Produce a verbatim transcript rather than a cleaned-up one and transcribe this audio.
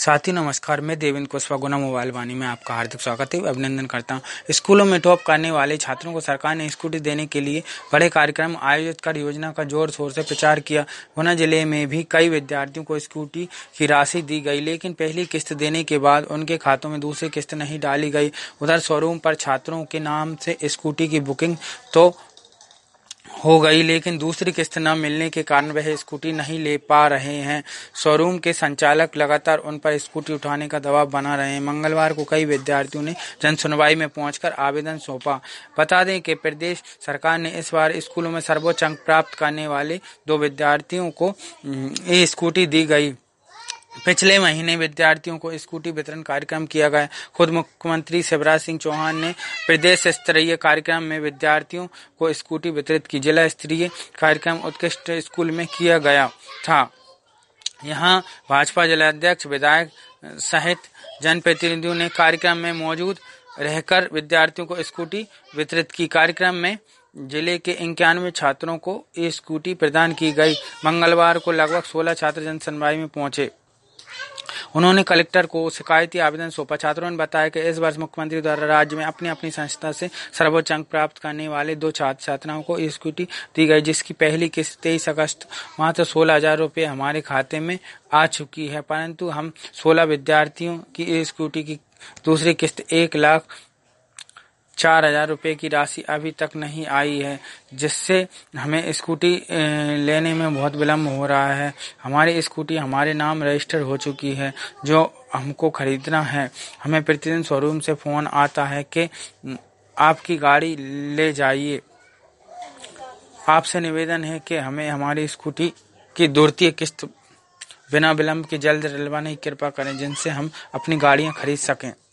साथी नमस्कार, मैं देवेंद्र कुशवाहा गुना मोबाइल वाणी में आपका हार्दिक स्वागत है, अभिनंदन करता हूं। स्कूलों में टॉप करने वाले छात्रों को सरकार ने स्कूटी देने के लिए बड़े कार्यक्रम आयोजित कर योजना का जोर शोर से प्रचार किया। गुना जिले में भी कई विद्यार्थियों को स्कूटी की राशि दी गई, लेकिन पहली किस्त देने के बाद उनके खातों में दूसरी किस्त नहीं डाली गई। उधर शोरूम पर छात्रों के नाम से स्कूटी की बुकिंग तो हो गई, लेकिन दूसरी किस्त न मिलने के कारण वह स्कूटी नहीं ले पा रहे हैं। शोरूम के संचालक लगातार उन पर स्कूटी उठाने का दबाव बना रहे हैं। मंगलवार को कई विद्यार्थियों ने जन सुनवाई में पहुंचकर आवेदन सौंपा। बता दें कि प्रदेश सरकार ने इस बार स्कूलों में सर्वोच्च अंक प्राप्त करने वाले दो विद्यार्थियों को ये स्कूटी दी गई। पिछले महीने विद्यार्थियों को स्कूटी वितरण कार्यक्रम किया गया। खुद मुख्यमंत्री शिवराज सिंह चौहान ने प्रदेश स्तरीय कार्यक्रम में विद्यार्थियों को स्कूटी वितरित की। जिला स्तरीय कार्यक्रम उत्कृष्ट स्कूल में किया गया था। यहां भाजपा जिलाध्यक्ष, विधायक सहित जनप्रतिनिधियों ने कार्यक्रम में मौजूद रहकर विद्यार्थियों को स्कूटी वितरित की। कार्यक्रम में जिले के इक्यानवे छात्रों को ये स्कूटी प्रदान की गई। मंगलवार को लगभग सोलह छात्र जन सुनवाई में पहुंचे। उन्होंने कलेक्टर को शिकायती आवेदन सौंपा। छात्रों ने बताया कि इस वर्ष मुख्यमंत्री द्वारा राज्य में अपनी अपनी संस्था से सर्वोच्च अंक प्राप्त करने वाले दो छात्र छात्राओं को स्कूटी दी गई, जिसकी पहली किस्त तेईस अगस्त मात्र सोलह हजार रुपये हमारे खाते में आ चुकी है, परंतु हम सोलह विद्यार्थियों की स्कूटी की दूसरी किस्त एक लाख चार हजार रुपये की राशि अभी तक नहीं आई है, जिससे हमें स्कूटी लेने में बहुत विलम्ब हो रहा है। हमारी स्कूटी हमारे नाम रजिस्टर हो चुकी है, जो हमको खरीदना है। हमें प्रतिदिन शोरूम से फ़ोन आता है कि आपकी गाड़ी ले जाइए। आपसे निवेदन है कि हमें हमारी स्कूटी की द्वितीय किस्त बिना विलम्ब के जल्द दिलवाने की कृपा करें, जिनसे हम अपनी गाड़ियां खरीद सकें।